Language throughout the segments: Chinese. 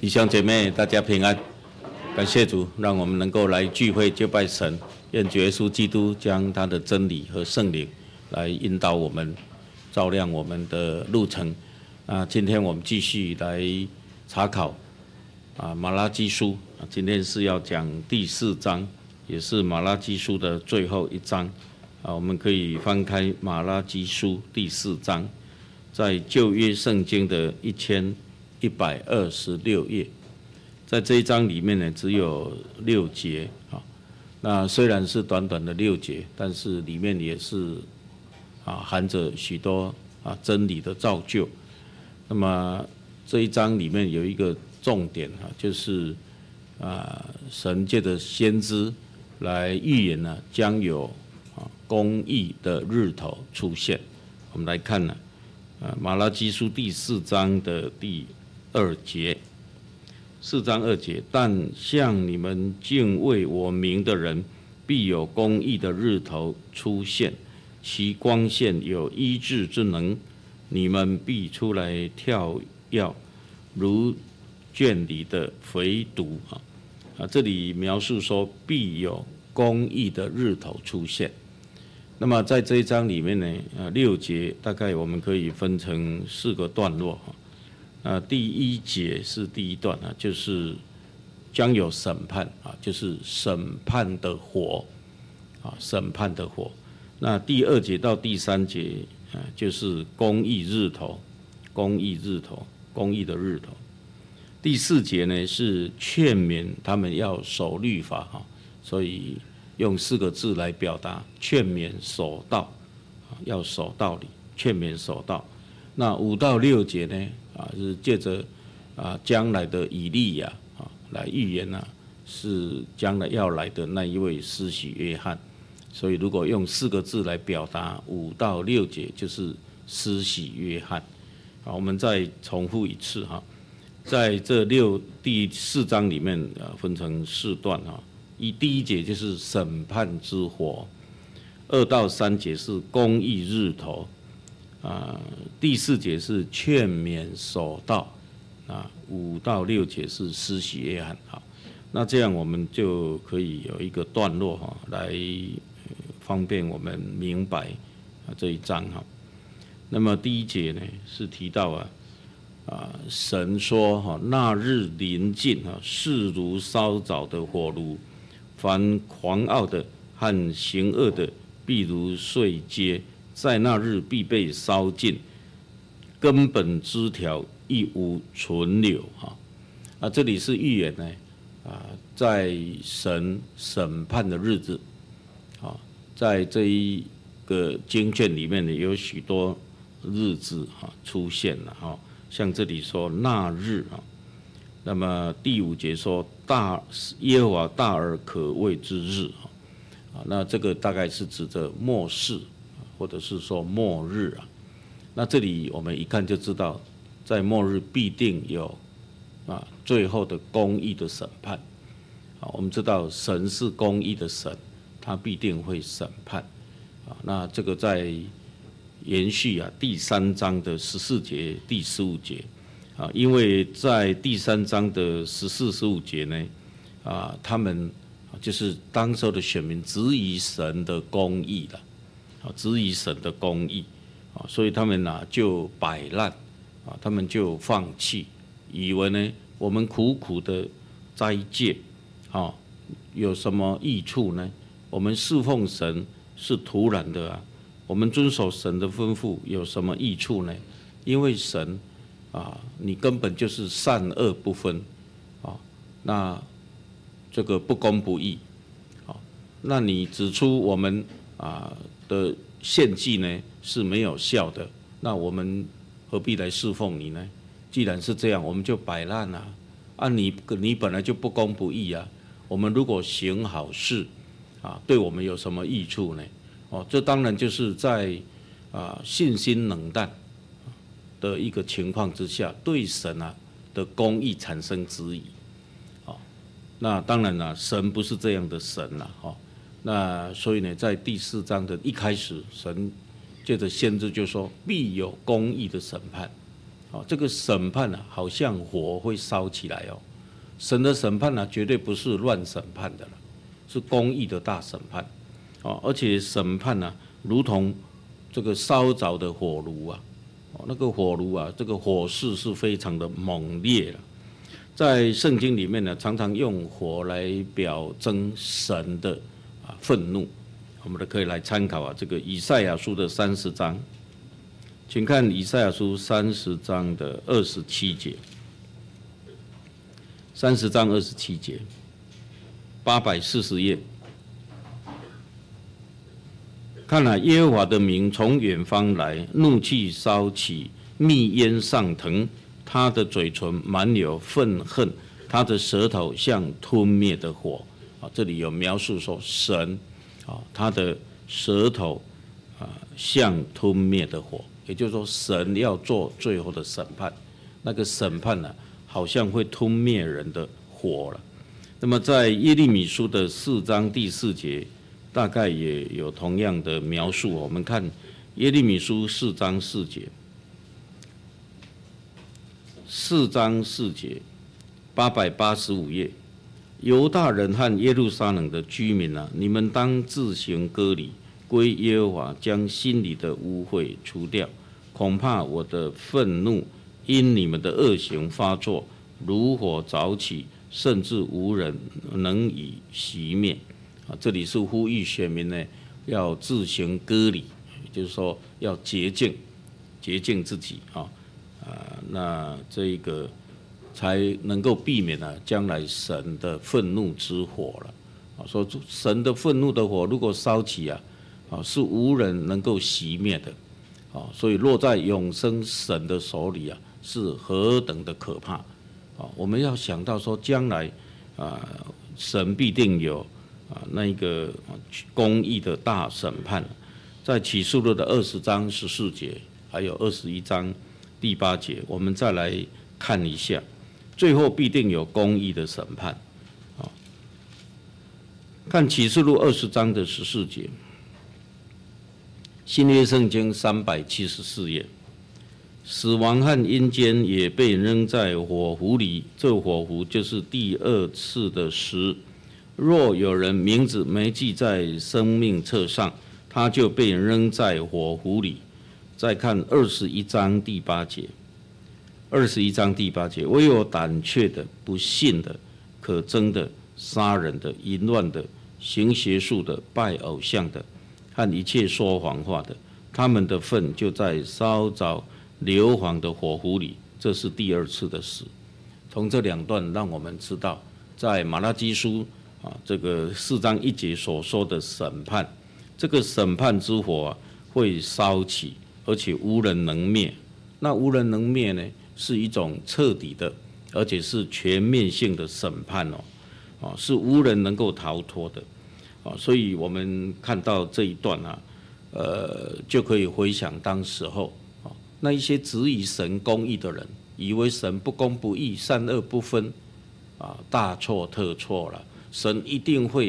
弟兄姐妹，大家平安，感谢主，让我们能够来聚会就拜神。愿主耶稣基督将他的真理和圣灵来引导我们，照亮我们的路程。今天我们继续来查考马拉基书，今天是要讲第4章，也是马拉基书的最后一章。我们可以翻开马拉基书第4章，在旧约圣经的1126页，在这一章里面呢，只有6节那虽然是短短的6节，但是里面也是含着许多真理的造就。那么这一章里面有一个重点就是神借着先知来预言呢，将有公义的日头出现。我们来看呢，马拉基书第4章的第2节，4章2节，但向你们敬畏我名的人，必有公义的日头出现，其光线有医治之能，你们必出来跳跃，如圈里的肥犊。这里描述说必有公义的日头出现。那么在这一章里面呢，6节大概我们可以分成4个段落。第1节是第一段就是将有审判就是审判的火审判的火。那第2节到第3节就是公义日头，公义日头，公义的日头。第4节呢是劝勉他们要守律法所以用4个字来表达：劝勉守道，要守道理，劝勉守道。那5到6节呢是借着将来的以利亚来预言是将来要来的那一位施洗约翰。所以如果用4个字来表达5到6节，就是施洗约翰。我们再重复一次在这第4章里面分成4段第1节就是审判之火，2到3节是公义日头第4节是劝勉守道5到6节是施洗约翰。那这样我们就可以有一个段落来方便我们明白这一章那么第1节呢是提到神说那日临近势如烧着的火炉，凡狂傲的和行恶的必如碎秸，在那日必被烧尽，根本枝条亦无存留这里是预言呢在神审判的日子在这一个经卷里面呢有许多日子出现了像这里说那日那么第5节说耶和华大而可畏之日那这个大概是指着末世或者是说末日那这里我们一看就知道，在末日必定有最后的公义的审判我们知道神是公义的神，他必定会审判那这个在延续第3章的14节第15节因为在第3章的14、15节呢他们就是当时候的选民质疑神的公义质疑神的公义所以他们就摆烂他们就放弃，以为呢我们苦苦的斋戒有什么益处呢？我们侍奉神是徒然的我们遵守神的吩咐有什么益处呢？因为神你根本就是善恶不分那这个不公不义那你指出我们的献祭呢是没有效的，那我们何必来侍奉你呢？既然是这样，我们就摆烂你本来就不公不义我们如果行好事对我们有什么益处呢？这当然就是在信心冷淡的一个情况之下，对神的公义产生质疑那当然神不是这样的神那所以呢，在第4章的一开始，神借着先知就说必有公义的审判这个审判啊，好像火会烧起来哦。神的审判呢，绝对不是乱审判的了，是公义的大审判，而且审判呢，如同这个烧着的火炉啊，那个火炉啊，这个火势是非常的猛烈了。在圣经里面呢，常常用火来表征神的愤怒，我们都可以来参考这个以赛亚书的30章，请看以赛亚书30章的27节。30章27节，840页。看来耶和华的名从远方来，怒气烧起，密烟上腾，他的嘴唇满有愤恨，他的舌头像吞灭的火。这里有描述说神他的舌头像吞灭的火，也就是说神要做最后的审判，那个审判呢，好像会吞灭人的火了。那么在耶利米书的4章第4节，大概也有同样的描述。我们看耶利米书4章4节，4章4节，885页。犹大人和耶路撒冷的居民啊，你们当自行割礼，归耶和华，将心里的污秽除掉。恐怕我的愤怒因你们的恶行发作，如火早起，甚至无人能以熄灭。这里是呼吁选民呢，要自行割礼，也就是说要洁净自己那这个才能够避免将来神的愤怒之火了。说神的愤怒的火如果烧起是无人能够熄灭的。所以落在永生神的手里是何等的可怕。我们要想到说将来神必定有那个公义的大审判。在启示录的20章14节，还有21章第8节，我们再来看一下，最后必定有公义的审判。看启示录20章的14节，新约圣经374页，死亡和阴间也被扔在火湖里，这火湖就是第2次的死。若有人名字没记在生命册上，他就被扔在火湖里。再看21章第8节，21章第8节，唯有胆怯的、不信的、可憎的、杀人的、淫乱的、行邪术的、拜偶像的和一切说谎话的，他们的份就在烧着硫磺的火湖里。这是第2次的死。从这2段让我们知道，在马拉基书这个4章1节所说的审判，这个审判之火会烧起，而且无人能灭。那无人能灭呢，是一种彻底的，而且是全面性的审判是无人能够逃脱的。所以我们看到这一段就可以回想当时候那一些质疑神公义的人，以为神不公不义、善恶不分大错特错了。神一定会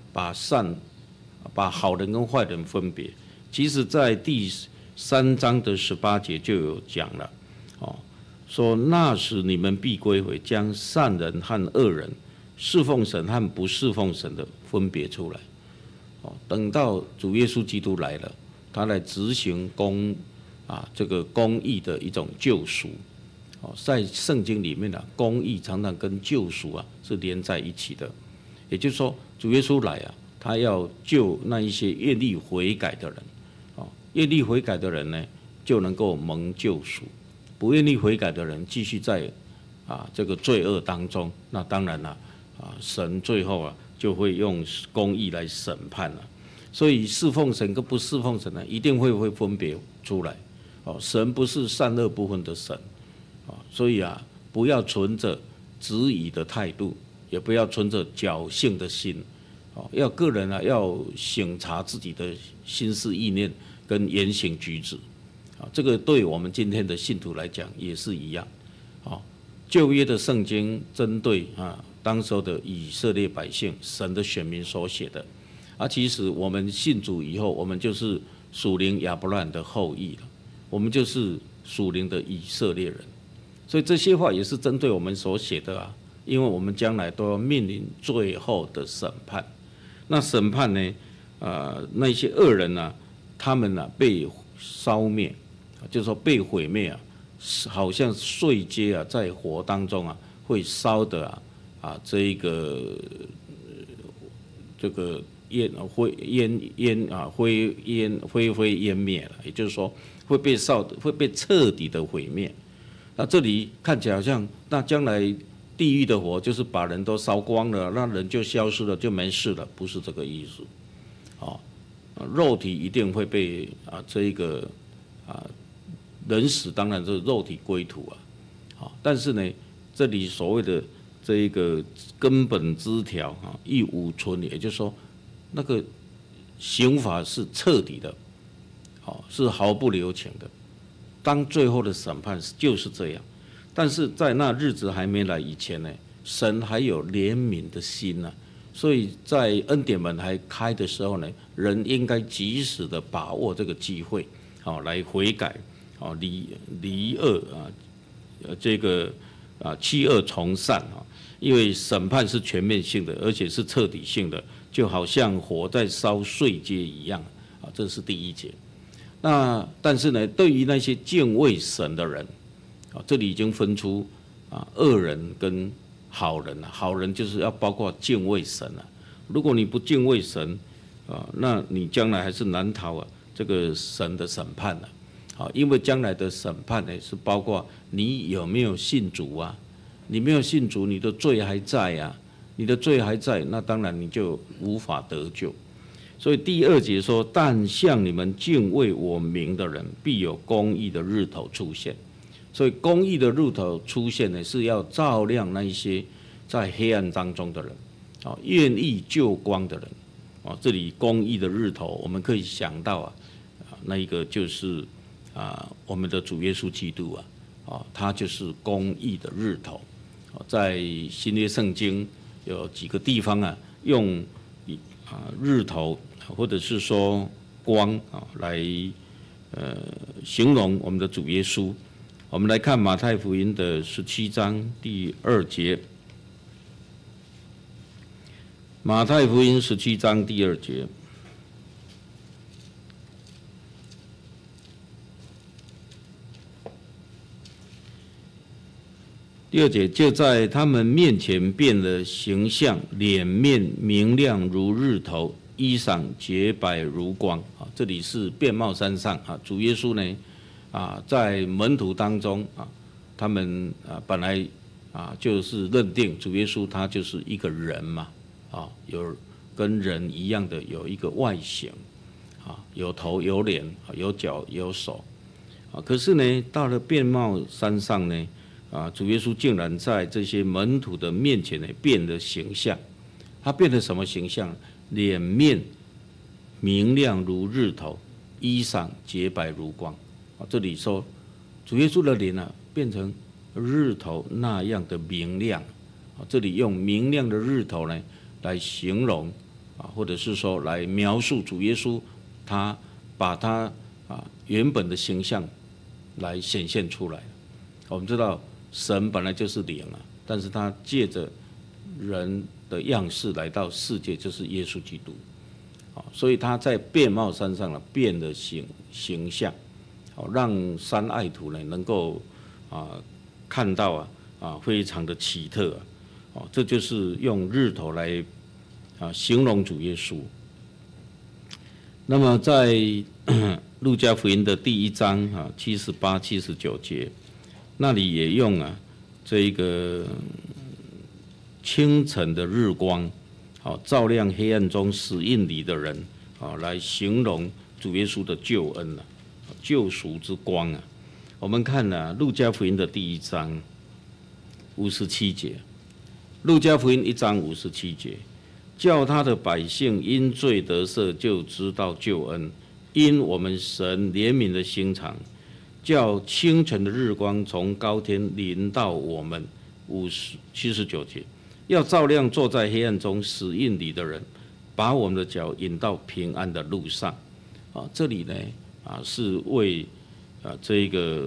把好人跟坏人分别。其实在第3章的18节就有讲了说那时你们必归回，将善人和恶人、侍奉神和不侍奉神的分别出来。等到主耶稣基督来了，他来执行这个公义的一种救赎。在圣经里面公义常常跟救赎是连在一起的。也就是说，主耶稣来他要救那一些愿意悔改的人。愿意悔改的人呢，就能够蒙救赎；不愿意悔改的人，继续在这个罪恶当中。那当然神最后就会用公义来审判了。所以侍奉神跟不侍奉神一定会分别出来。神不是善恶不分的神。所以不要存着质疑的态度，也不要存着侥幸的心。要个人要省察自己的心思意念跟言行举止。这个对我们今天的信徒来讲也是一样。旧约的圣经针对当时候的以色列百姓、神的选民所写的。其实我们信主以后，我们就是属灵亚伯兰的后裔了。我们就是属灵的以色列人。所以这些话也是针对我们所写的啊，因为我们将来都要面临最后的审判。那审判呢，那些恶人啊，他们啊被烧灭，就是说被毁灭啊，好像碎秸啊，在火当中啊会烧的这个烟灰烟灭了，也就是说会被彻底的毁灭。那这里看起来好像，那将来地狱的火就是把人都烧光了，那人就消失了，就没事了，不是这个意思。肉体一定会被人死，当然是肉体归土啊。但是呢，这里所谓的这一个根本枝条亦无存，也就是说，那个刑罚是彻底的，是毫不留情的。当最后的审判就是这样，但是在那日子还没来以前呢，神还有怜悯的心呢，所以在恩典门还开的时候呢，人应该及时的把握这个机会，来悔改，离恶弃恶从善因为审判是全面性的，而且是彻底性的，就好像火在烧碎秸一样这是第一节。那但是呢，对于那些敬畏神的人这里已经分出恶人跟好人了。好人就是要包括敬畏神了。如果你不敬畏神那你将来还是难逃这个神的审判了。因为将来的审判呢是包括你有没有信主啊？你没有信主，你的罪还在啊，你的罪还在，那当然你就无法得救。所以第二节说，但向你们敬畏我名的人，必有公义的日头出现。所以公义的日头出现呢，是要照亮那一些在黑暗当中的人，愿意救光的人。这里公义的日头，我们可以想到那一个就是我们的主耶稣基督他就是公义的日头。在新约圣经有几个地方用日头或者是说光来形容我们的主耶稣。我们来看马太福音的17章第2节。马太福音17章第2节。第2节，就在他们面前变了形象，脸面明亮如日头，衣裳洁白如光。这里是变貌山上主耶稣呢在门徒当中他们本来就是认定主耶稣他就是一个人嘛有跟人一样的有一个外形有头有脸有脚有手可是呢，到了变貌山上呢主耶稣竟然在这些门徒的面前呢变了形象。他变了什么形象？脸面明亮如日头，衣裳洁白如光。这里说主耶稣的脸变成日头那样的明亮。这里用明亮的日头呢来形容或者是说来描述主耶稣，他把他原本的形象来显现出来。我们知道神本来就是灵但是他借着人的样式来到世界，就是耶稣基督所以他在变貌山上变了形象，让三爱徒呢能够看到非常的奇特这就是用日头来形容主耶稣。那么在路加福音的第1章78、79节，那里也用这一个清晨的日光照亮黑暗中死荫里的人来形容主耶稣的救恩救赎之光我们看路加福音的第1章57节，路加福音1章57节，叫他的百姓因罪得赦，就知道救恩，因我们神怜悯的心肠，叫清晨的日光从高天临到我们。79节，要照亮坐在黑暗中死荫里的人，把我们的脚引到平安的路上。这里呢是为这个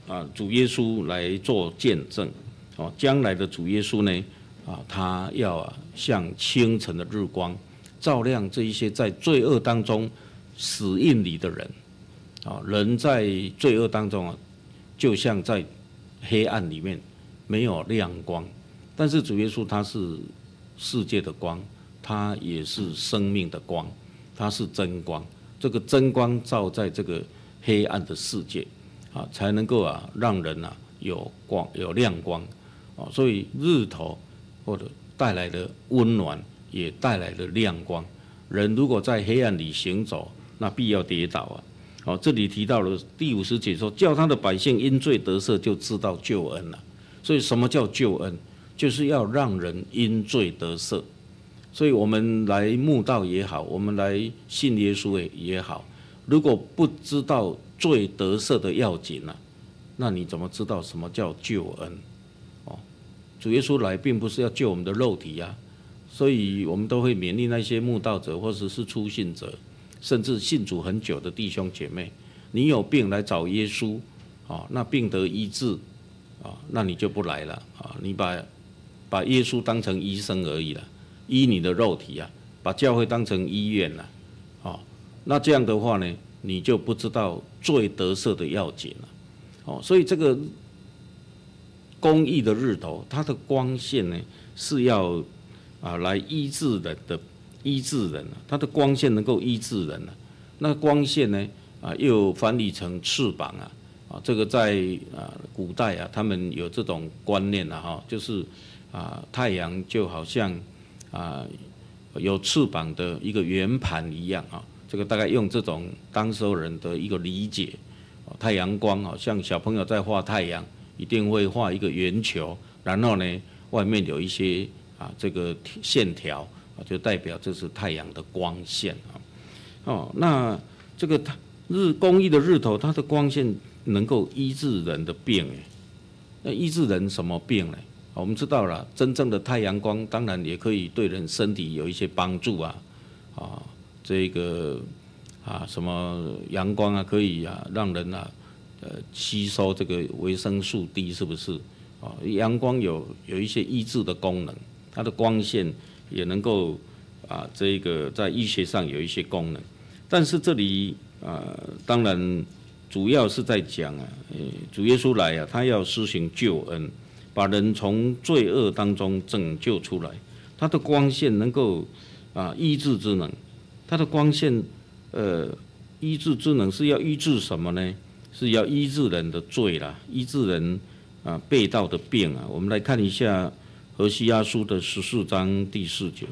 主耶稣来做见证，将来的主耶稣呢，他要像清晨的日光，照亮这一些在罪恶当中死荫里的人，人在罪恶当中就像在黑暗里面没有亮光，但是主耶稣他是世界的光，他也是生命的光，他是真光，这个真光照在这个黑暗的世界，才能够让人有光有亮光，所以日头或者带来的温暖，也带来了亮光。人如果在黑暗里行走，那必要跌倒这里提到了第50节说，叫他的百姓因罪得赦，就知道救恩了。所以什么叫救恩？就是要让人因罪得赦。所以我们来慕道也好，我们来信耶稣也好，如果不知道罪得赦的要紧那你怎么知道什么叫救恩？主耶稣来并不是要救我们的肉体所以我们都会勉励那些慕道者或者是初信者，甚至信主很久的弟兄姐妹，你有病来找耶稣那病得医治那你就不来了你把耶稣当成医生而已了，医你的肉体把教会当成医院了那这样的话呢，你就不知道罪得赦的要紧了所以这个公义的日头，它的光线呢是要来医治人它的光线能够医治人那光线呢又翻译成翅膀这个在古代他们有这种观念就是太阳就好像有翅膀的一个圆盘一样这个大概用这种当时候人的一个理解，太阳光像小朋友在画太阳，一定会画一个圆球，然后呢外面有一些这个线条就代表这是太阳的光线那这个公义的日头，它的光线能够医治人的病那医治人什么病呢？我们知道了，真正的太阳光当然也可以对人身体有一些帮助这个什么阳光可以让人吸收这个维生素 D， 是不是阳光有一些医治的功能，它的光线也能够这个在医学上有一些功能。但是这里当然主要是在讲主耶稣来他要施行救恩，把人从罪恶当中拯救出来。他的光线能够医治之能，他的光线医治之能是要医治什么呢？是要医治人的罪啦，医治人背道的病我们来看一下何西阿书的14章第4节。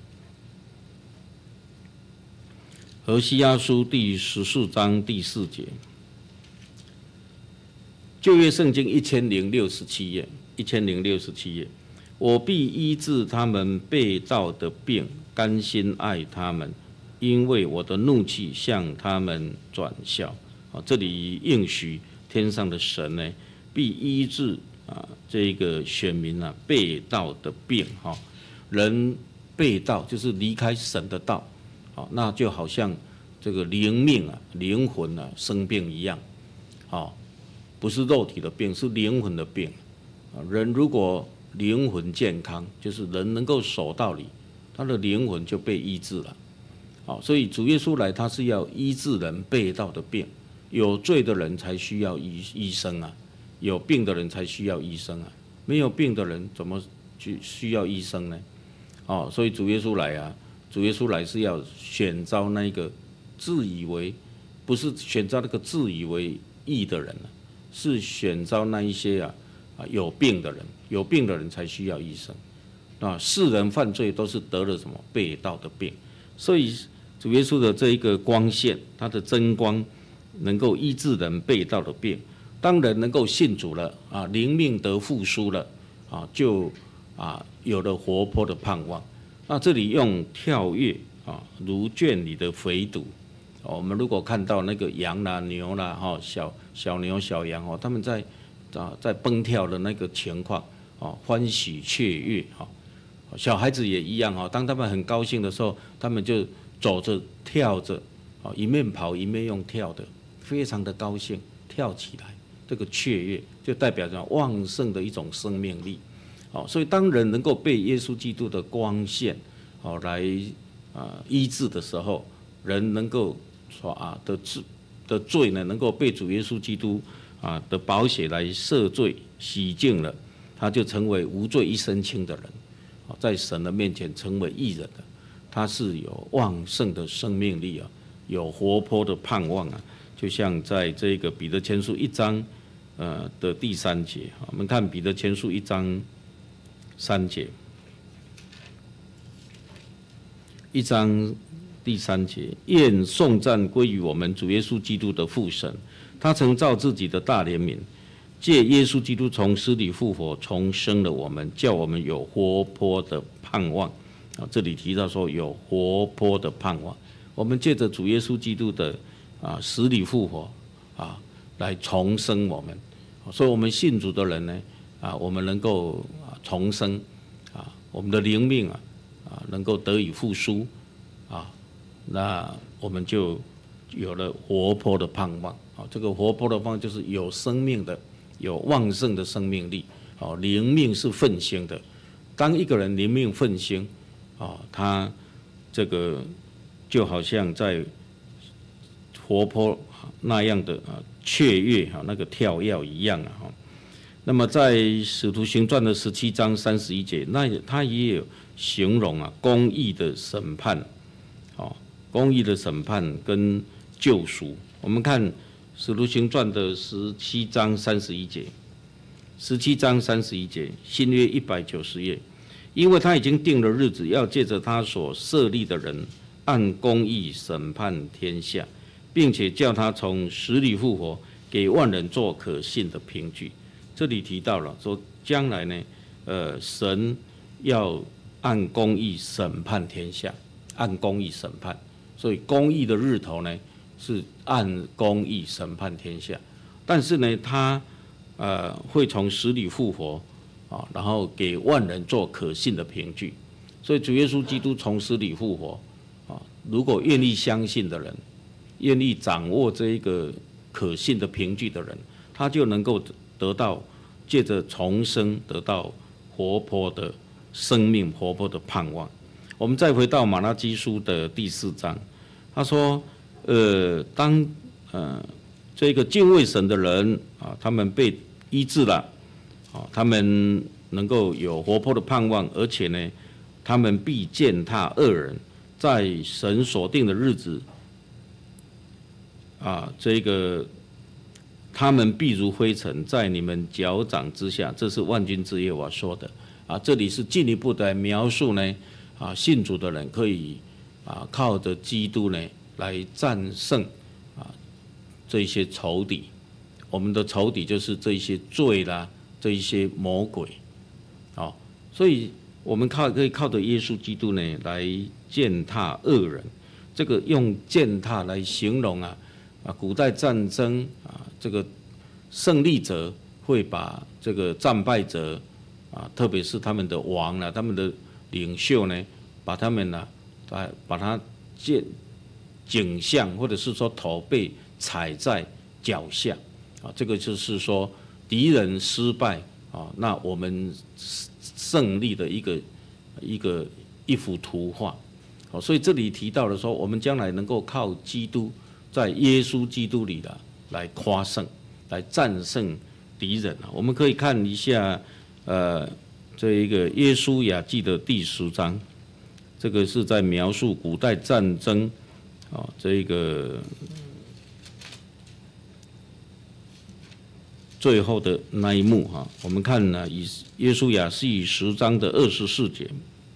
何西阿书第14章第4节，旧约圣经1067页，1067页，我必医治他们背道的病，甘心爱他们，因为我的怒气向他们转消。这里应许天上的神呢，必医治这个选民背道的病人背道就是离开神的道那就好像这个灵命灵魂生病一样不是肉体的病，是灵魂的病人如果灵魂健康，就是人能够守道理，他的灵魂就被医治了所以主耶稣来，他是要医治人背道的病。有罪的人才需要医生有病的人才需要医生没有病的人怎么需要医生呢？所以主耶稣来是要选召那一个自以为，不是选召那个自以为义的人是选召那一些有病的人，有病的人才需要医生世人犯罪都是得了什么背道的病，所以主耶稣的这一个光线，他的真光能够医治人背道的病。当人能够信主了灵命得复苏了就有了活泼的盼望。那这里用跳跃如圈里的肥犊我们如果看到那个羊啦牛啦小牛小羊他们在蹦跳的那个情况欢喜雀跃小孩子也一样当他们很高兴的时候，他们就走着跳着一面跑一面用跳的，非常的高兴，跳起来这个雀跃就代表着旺盛的一种生命力。所以当人能够被耶稣基督的光线来医治的时候，人能够说的罪呢，能够被主耶稣基督的宝血来赦罪洗净了，他就成为无罪一身轻的人，在神的面前成为义人的，他是有旺盛的生命力有活泼的盼望就像在这个彼得前书1章的第3节，我们看彼得前书1章3节，1章第3节，愿颂赞归于我们主耶稣基督的父神，他曾照自己的大怜悯，借耶稣基督从死里复活，重生了我们，叫我们有活泼的盼望。这里提到说有活泼的盼望，我们借着主耶稣基督的死里复活来重生我们，所以我们信主的人呢我们能够重生我们的灵命能够得以复苏那我们就有了活泼的盼望这个活泼的盼望就是有生命的、有旺盛的生命力灵命是奋兴的。当一个人灵命奋兴他这个就好像在活泼那样的雀跃那个跳跃一样那么在使徒行传的17章31节，那他也有形容公义的审判公义的审判跟救赎。我们看使徒行传的17章31节，17章31节，新约190页，因为他已经定了日子，要借着他所设立的人，按公义审判天下，并且叫他从死里复活，给万人做可信的凭据。这里提到了说，将来呢，神要按公义审判天下，按公义审判。所以公义的日头呢，是按公义审判天下。但是呢，他会从死里复活然后给万人做可信的凭据。所以主耶稣基督从死里复活如果愿意相信的人，愿意掌握这一个可信的凭据的人，他就能够得到借着重生得到活泼的生命、活泼的盼望。我们再回到马拉基书的第4章，他说当这个敬畏神的人他们被医治了他们能够有活泼的盼望，而且呢，他们必践踏恶人，在神所定的日子这个他们必如灰尘，在你们脚掌之下。这是万军之耶和华说的这里是进一步的描述呢信主的人可以靠着基督呢来战胜这些仇敌。我们的仇敌就是这些罪啦，这一些魔鬼所以我们可以靠着耶稣基督呢来践踏恶人。这个用践踏来形容古代战争这个胜利者会把这个战败者特别是他们的王他们的领袖呢，把他们把他颈项或者是说头被踩在脚下这个就是说敌人失败那我们胜利的一幅图画所以这里提到了说，我们将来能够靠基督，在耶稣基督里来夸胜，来战胜敌人我们可以看一下这一个约书亚记的第10章，这个是在描述古代战争这个最后的那一幕我们看约书亚是以10章的24节，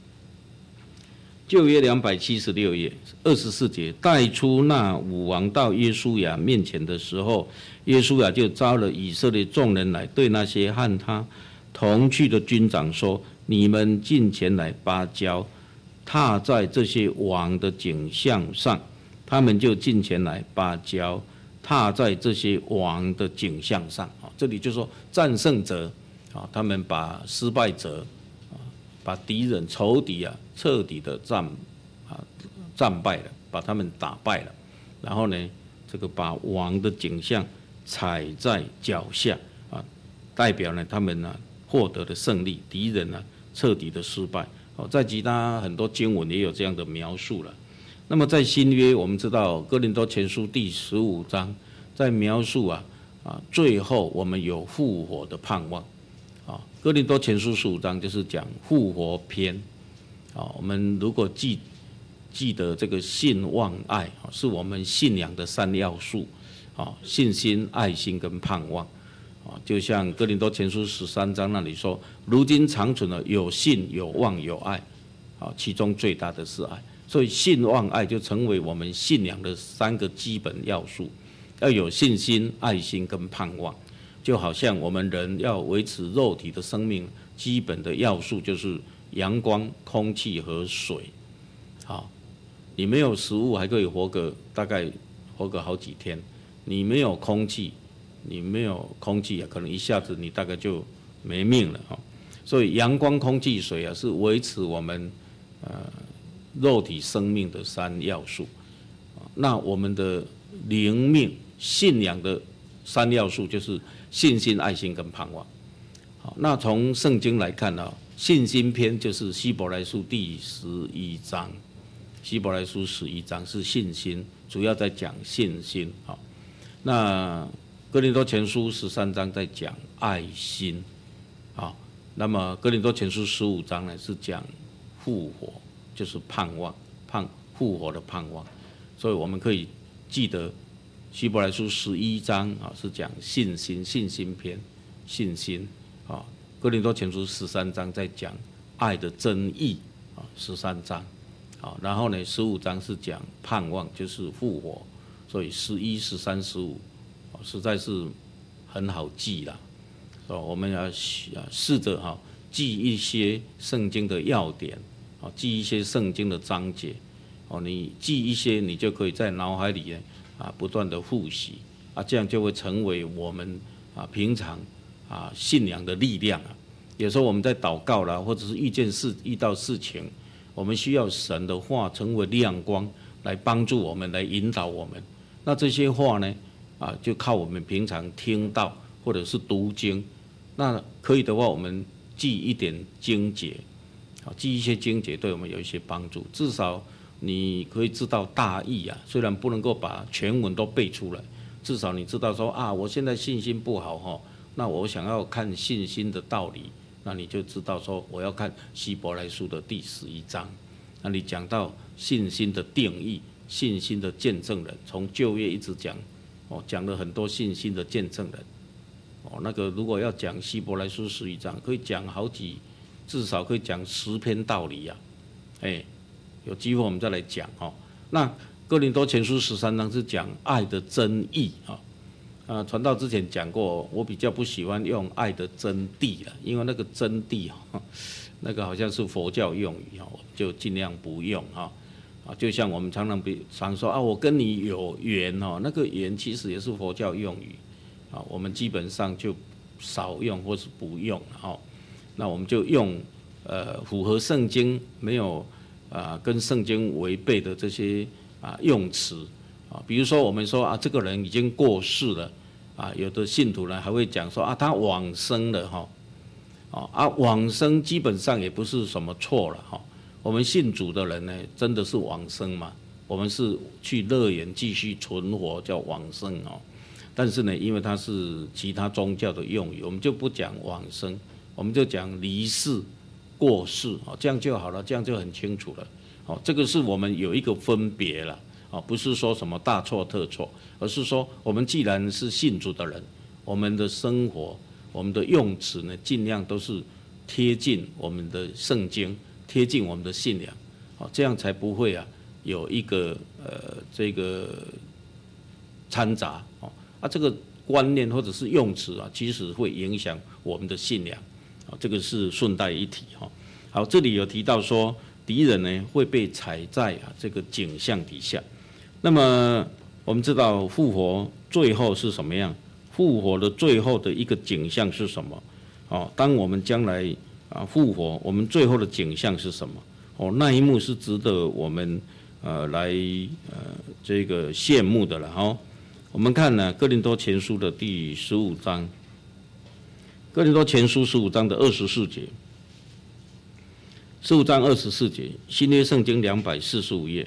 旧约276页24节，带出那5王到约书亚面前的时候，约书亚就招了以色列众人来，对那些和他同去的军长说：你们进前来，把脚踏在这些王的颈项上。他们就进前来，把脚踏在这些王的颈项上这里就说战胜者他们把失败者把敌人仇敌彻底的战败了，把他们打败了。然后呢，这个把王的颈项踩在脚下啊，代表呢他们呢获得了胜利，敌人呢彻底的失败。在其他很多经文也有这样的描述了。那么在新约，我们知道哥林多前书第15章在描述最后我们有复活的盼望。哥林多前书15章就是讲复活篇。我们如果记得这个信望爱是我们信仰的3要素，信心、爱心跟盼望。就像哥林多前书13章那里说，如今长存了有信、有望、有爱，其中最大的是爱。所以信望爱就成为我们信仰的3个基本要素，要有信心、爱心跟盼望。就好像我们人要维持肉体的生命，基本的要素就是阳光、空气和水。你没有食物还可以大概活个好几天，你没有空气可能一下子你大概就没命了。所以阳光、空气、水是维持我们肉体生命的3要素。那我们的灵命、信仰的3要素就是信心、爱心跟盼望。那从圣经来看信心篇就是希伯来书第11章。希伯来书11章是信心，主要在讲信心。那哥林多前书13章在讲爱心。那么哥林多前书15章呢是讲复活，就是盼望，复活的盼望。所以我们可以记得希伯来书11章是讲信心，信心篇，信心。哥林多前书13章在讲爱的真义，13章。然后呢15章是讲盼望，就是复活。所以11、13、15实在是很好记啦。我们要试着记一些圣经的要点，记一些圣经的章节。你记一些，你就可以在脑海里不断的复习，这样就会成为我们平常信仰的力量。有时候我们在祷告啦，或者是遇到事情，我们需要神的话成为亮光来帮助我们，来引导我们。那这些话呢就靠我们平常听到或者是读经。那可以的话，我们记一点经节，记一些经节对我们有一些帮助。至少你可以知道大意虽然不能够把全文都背出来，至少你知道说我现在信心不好那我想要看信心的道理，那你就知道说我要看希伯来书的第11章。那你讲到信心的定义、信心的见证人，从旧约一直讲讲了很多信心的见证人。那个如果要讲希伯来书11章，可以讲至少可以讲10篇道理有机会我们再来讲那哥林多前书13章是讲爱的真义传道之前讲过，我比较不喜欢用爱的真谛因为那个真谛那个好像是佛教用语我就尽量不用就像我们常说我跟你有缘那个缘其实也是佛教用语我们基本上就少用或是不用那我们就用符合圣经，没有跟圣经违背的这些用词比如说我们说这个人已经过世了有的信徒呢还会讲说他往生了往生基本上也不是什么错了我们信主的人呢真的是往生嘛？我们是去乐园继续存活叫往生但是呢因为它是其他宗教的用语，我们就不讲往生，我们就讲离世、过世这样就好了，这样就很清楚了这个是我们有一个分别了不是说什么大错特错，而是说我们既然是信主的人，我们的生活、我们的用词呢，尽量都是贴近我们的圣经，贴近我们的信仰这样才不会有一个这个掺杂这个观念或者是用词其实会影响我们的信仰这个是顺带一提好，这里有提到说敌人呢会被踩在这个景象底下。那么我们知道复活最后是什么样？复活的最后的一个景象是什么？当我们将来复活，我们最后的景象是什么？那一幕是值得我们来这个羡慕的了我们看呢，哥林多前书的第15章，哥林多前书15章的24节，15章24节，新约圣经245页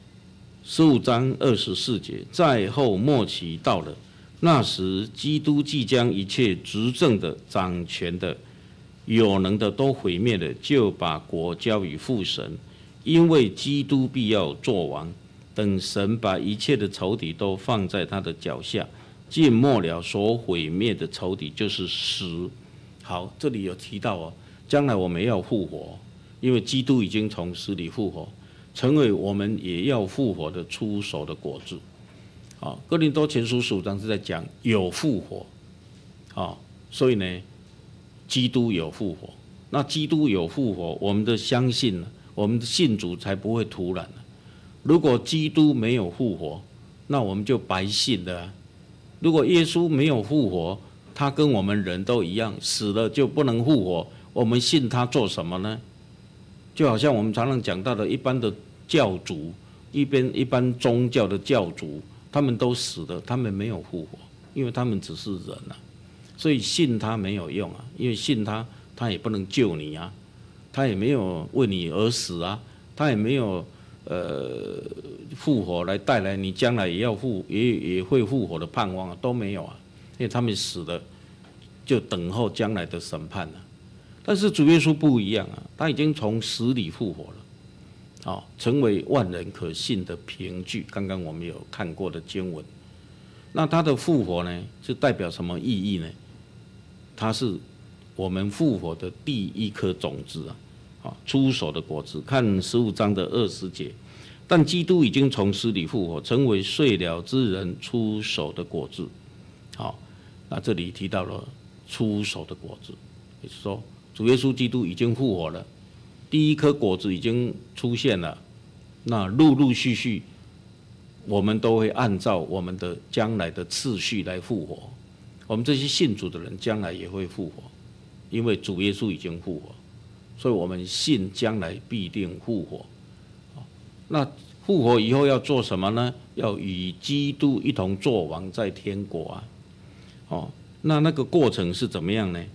，15章24节，在后末期到了，那时基督即将一切执政的、掌权的、有能的都毁灭了，就把国交与父神，因为基督必要作王。等神把一切的仇敌都放在他的脚下，尽末了所毁灭的仇敌就是死。好，这里有提到哦，将来我们要复活，因为基督已经从死里复活，成为我们也要复活的出熟的果子。好，哥林多前书15章是在讲有复活，好，所以呢，基督有复活。那基督有复活，我们的相信呢，我们的信主才不会突然。如果基督没有复活，那我们就白信了啊。如果耶稣没有复活，他跟我们人都一样，死了就不能复活，我们信他做什么呢？就好像我们常常讲到的一般的教主，一般宗教的教主，他们都死了，他们没有复活，因为他们只是人啊，所以信他没有用啊，因为信他，他也不能救你啊，他也没有为你而死啊，他也没有复活来带来你将来也会复活的盼望啊，都没有啊，因为他们死了，就等候将来的审判了。但是主耶稣不一样啊，他已经从死里复活了，成为万人可信的凭据。刚刚我们有看过的经文，那他的复活呢，是代表什么意义呢？他是我们复活的第一颗种子啊。出手的果子，看15章的20节，但基督已经从死里复活，成为睡了之人出手的果子。好，那这里提到了出手的果子，也就是说，主耶稣基督已经复活了，第一颗果子已经出现了，那陆陆续续，我们都会按照我们的将来的次序来复活。我们这些信主的人将来也会复活，因为主耶稣已经复活。所以我们信将来必定复活。那复活以后要做什么呢？要与基督一同作王在天国啊。那个过程是怎么样呢？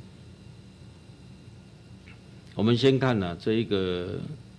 我们先看这一个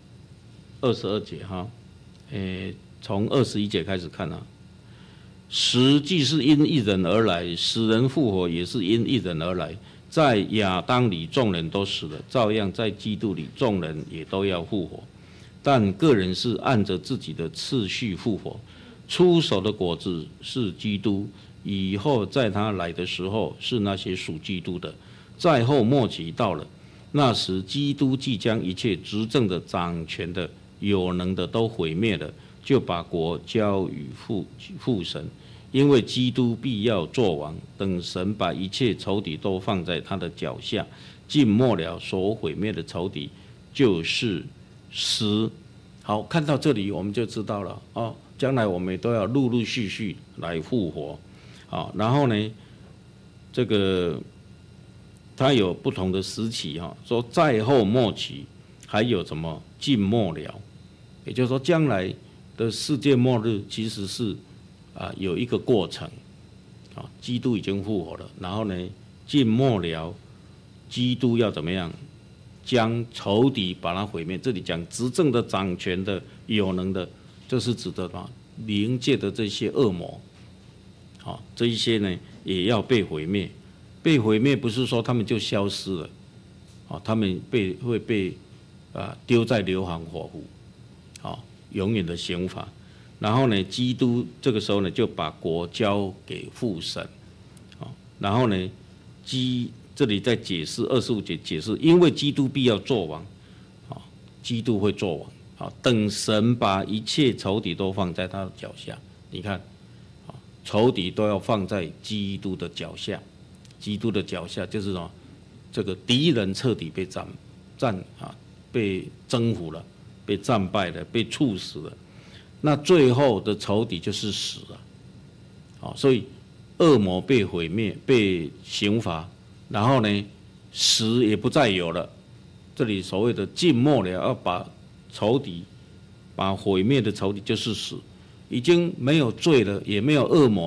22节哈，从21节开始看啊。死既是因一人而来，死人复活也是因一人而来。在亚当里众人都死了，照样在基督里众人也都要复活，但个人是按着自己的次序复活。出手的果子是基督，以后在他来的时候是那些属基督的。在后末期到了，那时基督即将一切执政的、掌权的、有能的都毁灭了，就把国交与父神。因为基督必要作王，等神把一切仇敌都放在他的脚下，尽末了所毁灭的仇敌就是死。好，看到这里我们就知道了哦，将来我们都要陆陆续续来复活。好，然后呢，这个它有不同的时期哈，说在后末期，还有什么尽末了，也就是说将来的世界末日其实是有一个过程，基督已经复活了，然后呢，尽末了，基督要怎么样，将仇敌把它毁灭。这里讲执政的、掌权的、有能的，这是指的灵界的这些恶魔，这一些呢也要被毁灭。被毁灭不是说他们就消失了，他们会被丢在硫磺火湖，永远的刑罚。然后呢，基督这个时候呢就把国交给父神，然后呢，这里在解释25节解释，因为基督必要作王，基督会作王，等神把一切仇敌都放在他的脚下。你看，仇敌都要放在基督的脚下，基督的脚下就是什么？这个敌人彻底被被征服了，被战败了，被处死了。那最后的仇敌就是死了，所以恶魔被毁灭、被刑罚，然后呢，死也不再有了。这里所谓的尽末了，要把仇敌、把毁灭的仇敌就是死，已经没有罪了，也没有恶魔了，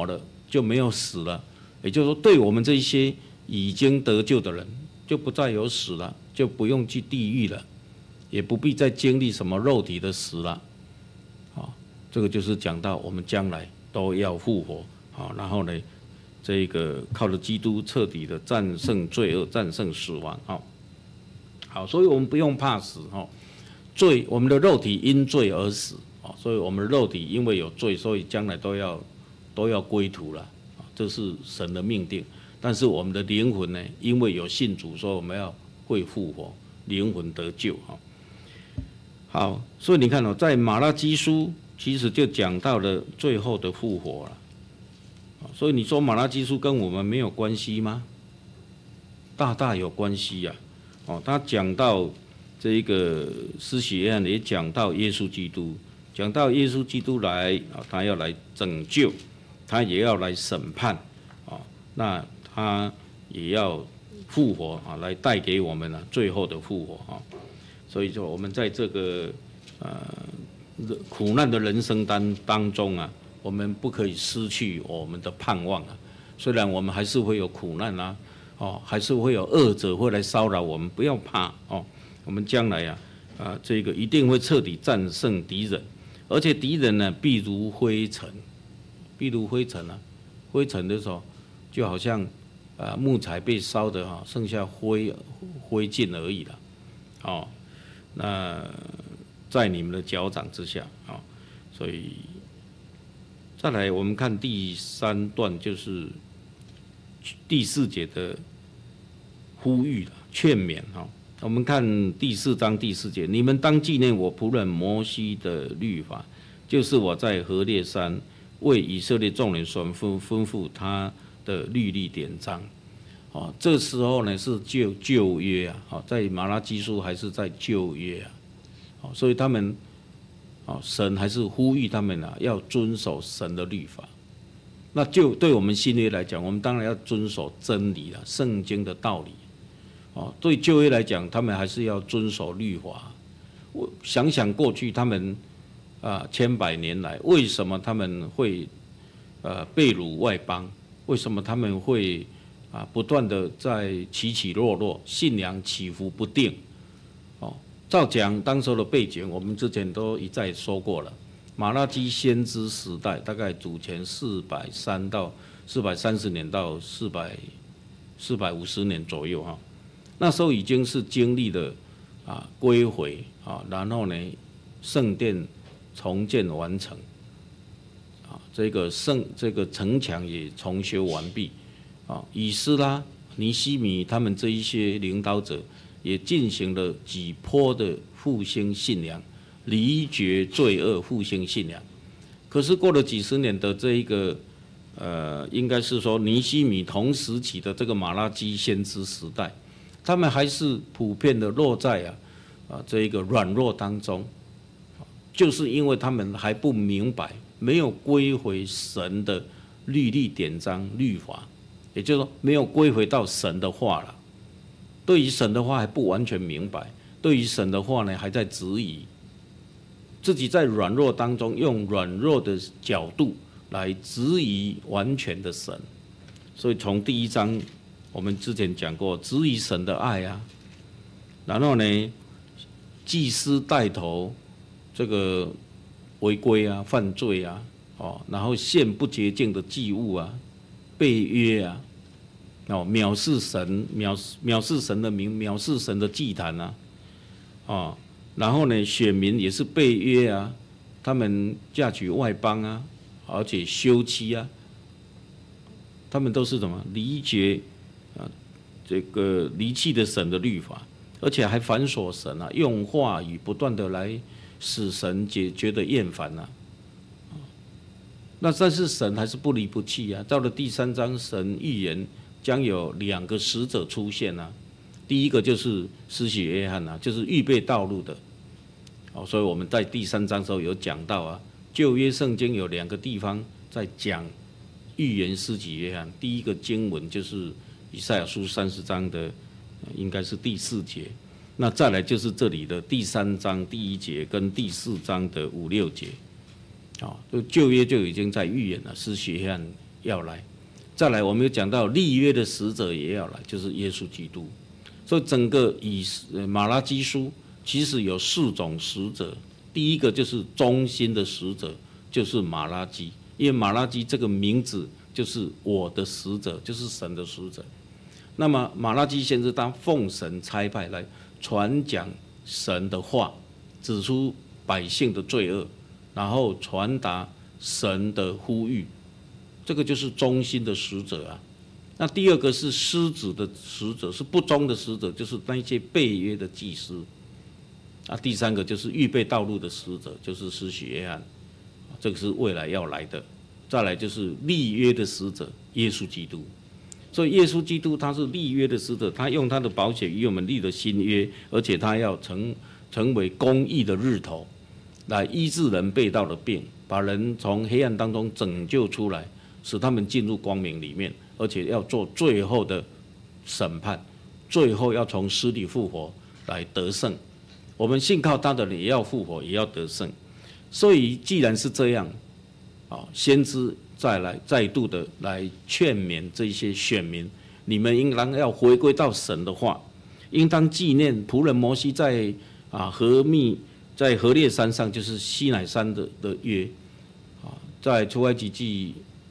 就没有死了。也就是说，对我们这些已经得救的人，就不再有死了，就不用去地狱了，也不必再经历什么肉体的死了。这个就是讲到我们将来都要复活。然后呢，这个靠着基督彻底的战胜罪恶，战胜死亡。好，所以我们不用怕死。罪，我们的肉体因罪而死，所以我们的肉体因为有罪，所以将来都要归途了，这是神的命定。但是我们的灵魂呢，因为有信主，所以我们会复活，灵魂得救。好，所以你看在马拉基书其实就讲到了最后的复活了。所以你说马拉基书跟我们没有关系吗？大大有关系呀。他讲到这个施洗约翰，也讲到耶稣基督，讲到耶稣基督来，他要来拯救，他也要来审判，那他也要复活，来带给我们最后的复活。所以说我们在这个苦难的人生当中我们不可以失去我们的盼望。虽然我们还是会有苦难还是会有恶者会来骚扰我们，不要怕我们将来这个一定会彻底战胜敌人，而且敌人呢必如灰尘，必如灰尘灰尘的时候就好像木材被烧的剩下灰烬而已了。那在你们的脚掌之下。所以再来我们看第3段，就是第4节的呼吁劝勉。我们看第4章第4节，你们当纪念我仆人摩西的律法，就是我在何烈山为以色列众人所吩咐他的律例典章。这时候呢是旧约在马拉基书还是在旧约所以他们神还是呼吁他们要遵守神的律法。那就对我们新约来讲，我们当然要遵守真理圣经的道理。对旧约来讲，他们还是要遵守律法。我想想过去他们千百年来，为什么他们会被掳外邦？为什么他们会不断的在起起落落，信仰起伏不定？照讲当时的背景，我们之前都一再说过了。马拉基先知时代，大概主前430年到450年左右那时候已经是经历了归回然后呢圣殿重建完成这个城墙也重修完毕以斯拉、尼希米他们这一些领导者也进行了几波的复兴信仰，离绝罪恶，复兴信仰。可是过了几十年的这一个应该是说尼希米同时期的这个马拉基先知时代，他们还是普遍的落在这一个软弱当中，就是因为他们还不明白，没有归回神的律例典章律法，也就是说没有归回到神的话了。对于神的话还不完全明白，对于神的话呢还在质疑，自己在软弱当中用软弱的角度来质疑完全的神。所以从第1章我们之前讲过，质疑神的爱然后呢祭司带头这个违规犯罪然后献不洁净的祭物背约藐视神，藐视神的名，藐视神的祭坛然后呢选民也是背约他们嫁娶外邦而且休妻他们都是什么离绝这个离弃的神的律法，而且还反锁神用话语不断的来使神觉得厌烦那但是神还是不离不弃到了第3章，神预言将有2个使者出现第一个就是施洗约翰就是预备道路的所以我们在第3章的时候有讲到旧约圣经有2个地方在讲预言施洗约翰。第一个经文就是以赛亚书30章的应该是第4节，那再来就是这里的第3章第1节跟第4章的5、6节就旧约就已经在预言了施洗约翰要来。再来，我们有讲到立约的使者也要来，就是耶稣基督。所以整个马拉基书其实有4种使者，第一个就是中心的使者，就是马拉基，因为马拉基这个名字就是我的使者，就是神的使者。那么马拉基先知他奉神差派来传讲神的话，指出百姓的罪恶，然后传达神的呼吁，这个就是忠心的使者啊。那第二个是失职的使者，是不忠的使者，就是那些背约的祭司。第三个就是预备道路的使者，就是施洗约翰，这个是未来要来的。再来就是立约的使者，耶稣基督。所以耶稣基督他是立约的使者，他用他的宝血与我们立了新约，而且他要成为公义的日头，来医治人背道的病，把人从黑暗当中拯救出来，使他们进入光明里面，而且要做最后的审判，最后要从死里复活来得胜。我们信靠他的人也要复活，也要得胜。所以既然是这样，先知再度的来劝勉这些选民，你们应当要回归到神的话，应当纪念仆人摩西在何烈山上，就是西乃山的约，在出埃及记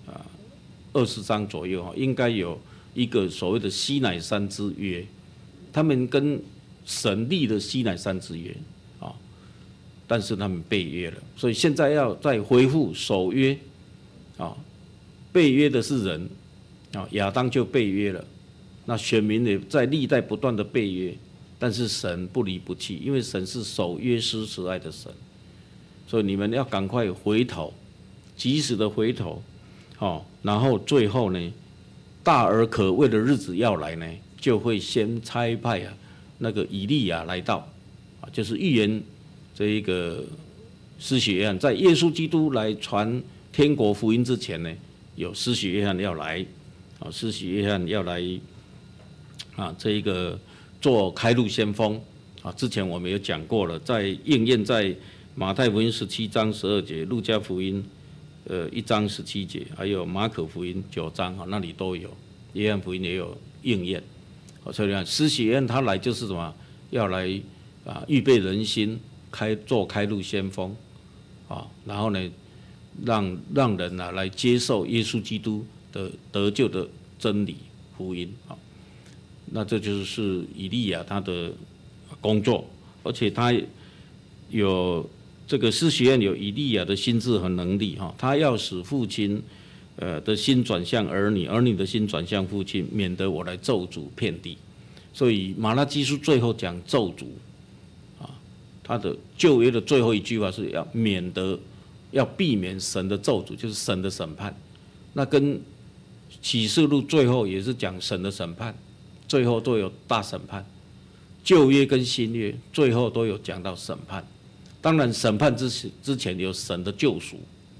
20章左右，应该有一个所谓的西乃山之约，他们跟神立了西乃山之约，但是他们背约了，所以现在要再恢复守约，背约的是人，亚当就背约了，那选民也在历代不断的背约，但是神不离不弃，因为神是守约施慈爱的神，所以你们要赶快回头，及时的回头，然后最后呢，大而可畏的日子要来呢，就会先差派那个以利亚来到，就是预言这一个施洗约翰在耶稣基督来传天国福音之前呢，有施洗约翰要来，施洗约翰要来这一个做开路先锋之前我们有讲过了，在应验在马太福音17章12节，路加福音1章17节，还有马可福音9章那里都有，约翰福音也有应验。所以你看，施洗约翰他来就是什么？要来预备人心，做开路先锋然后呢，让人来接受耶稣基督的得救的真理福音那这就是以利亚他的工作，而且他有这个施洗约翰有以利亚的心智和能力他要使父亲的心转向儿女，儿女的心转向父亲，免得我来咒诅遍地。所以马拉基书最后讲咒诅他的旧约的最后一句话是要避免神的咒诅，就是神的审判。那跟启示录最后也是讲神的审判，最后都有大审判。旧约跟新约最后都有讲到审判，当然审判之前有神的救赎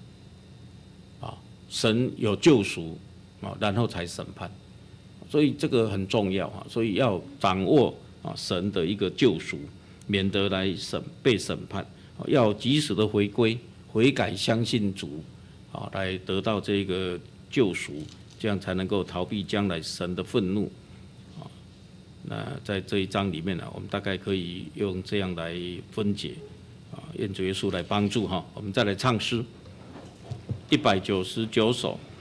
神有救赎然后才审判，所以这个很重要所以要掌握神的一个救赎，免得来被审判，要及时的悔改相信主来得到这个救赎，这样才能够逃避将来神的愤怒那在这一章里面我们大概可以用这样来分解愿主耶稣来帮助我们再来唱诗199首。